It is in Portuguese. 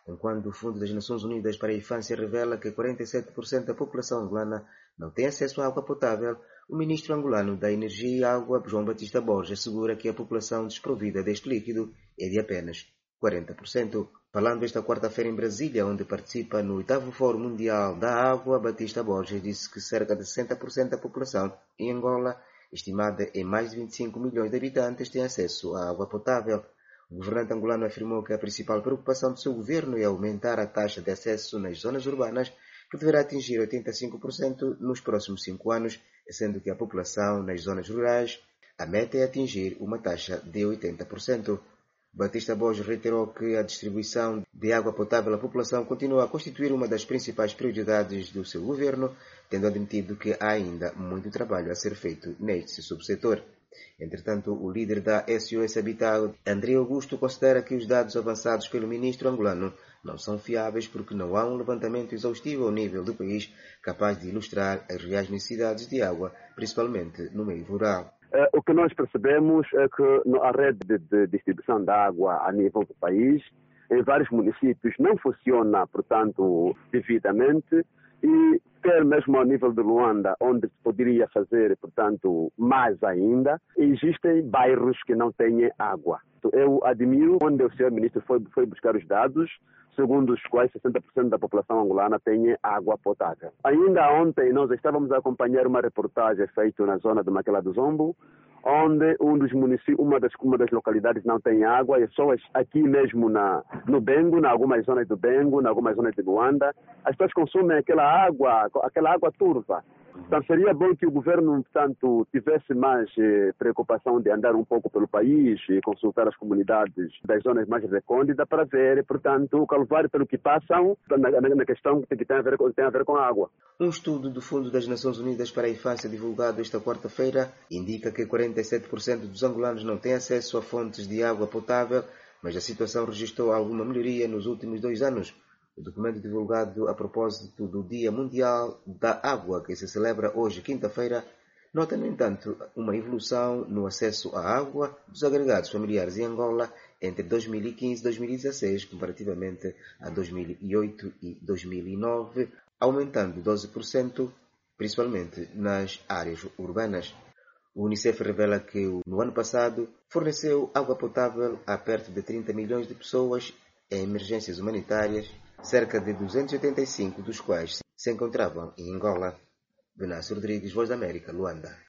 enquanto o Fundo das Nações Unidas para a Infância revela que 47% da população angolana não tem acesso à água potável. O ministro angolano da Energia e Água, João Batista Borges, assegura que a população desprovida deste líquido é de apenas 40%. Falando esta quarta-feira em Brasília, onde participa no 8º Fórum Mundial da Água, Batista Borges disse que cerca de 60% da população em Angola, estimada em mais de 25 milhões de habitantes, tem acesso à água potável. O governante angolano afirmou que a principal preocupação do seu governo é aumentar a taxa de acesso nas zonas urbanas, que deverá atingir 85% nos próximos 5 anos, sendo que a população nas zonas rurais, a meta é atingir uma taxa de 80%. Batista Borges reiterou que a distribuição de água potável à população continua a constituir uma das principais prioridades do seu governo, tendo admitido que há ainda muito trabalho a ser feito neste subsetor. Entretanto, o líder da SOS Habitat, André Augusto, considera que os dados avançados pelo ministro angolano não são fiáveis porque não há um levantamento exaustivo ao nível do país capaz de ilustrar as reais necessidades de água, principalmente no meio rural. O que nós percebemos é que a rede de distribuição de água a nível do país, em vários municípios, não funciona, portanto, devidamente, e quer mesmo ao nível de Luanda, onde se poderia fazer, portanto, mais ainda, existem bairros que não têm água. Eu admiro onde o senhor ministro foi buscar os dados, segundo os quais 60% da população angolana tem água potável. Ainda ontem nós estávamos a acompanhar uma reportagem feita na zona de Maquela do Zombo, onde um dos municípios, uma das localidades não tem água, e só aqui mesmo no Bengo, em algumas zonas do Bengo, em algumas zonas de Luanda, as pessoas consomem aquela água turva. Então seria bom que o governo, portanto, tivesse mais preocupação de andar um pouco pelo país e consultar as comunidades das zonas mais recônditas para ver, portanto, o calvário pelo que passam na questão que tem a ver com a água. Um estudo do Fundo das Nações Unidas para a Infância divulgado esta quarta-feira indica que 47% dos angolanos não têm acesso a fontes de água potável, mas a situação registrou alguma melhoria nos últimos 2 anos. O documento divulgado a propósito do Dia Mundial da Água, que se celebra hoje, quinta-feira, nota, no entanto, uma evolução no acesso à água dos agregados familiares em Angola entre 2015 e 2016, comparativamente a 2008 e 2009, aumentando 12%, principalmente nas áreas urbanas. O Unicef revela que, no ano passado, forneceu água potável a perto de 30 milhões de pessoas em emergências humanitárias, cerca de 285 dos quais se encontravam em Angola. Venâncio Rodrigues, Voz da América, Luanda.